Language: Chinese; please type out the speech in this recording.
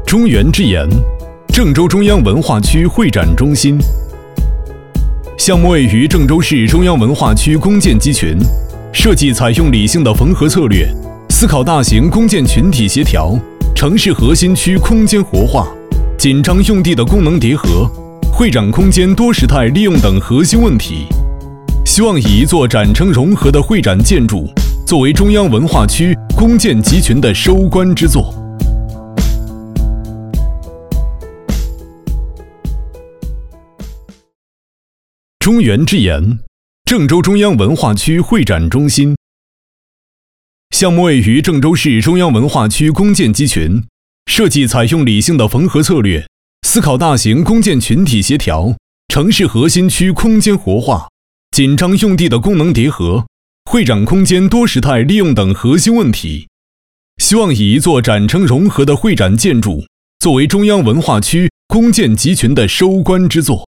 中原之言，郑州中央文化区会展中心。项目位于郑州市中央文化区公建集群，设计采用理性的缝合策略，思考大型公建群体协调、城市核心区空间活化、紧张用地的功能叠合、会展空间多时态利用等核心问题，希望以一座展成融合的会展建筑作为中央文化区公建集群的收官之作。中原之言，郑州中央文化区会展中心。项目位于郑州市中央文化区公建集群，设计采用理性的缝合策略，思考大型公建群体协调、城市核心区空间活化、紧张用地的功能叠合、会展空间多时态利用等核心问题，希望以一座展成融合的会展建筑作为中央文化区公建集群的收官之作。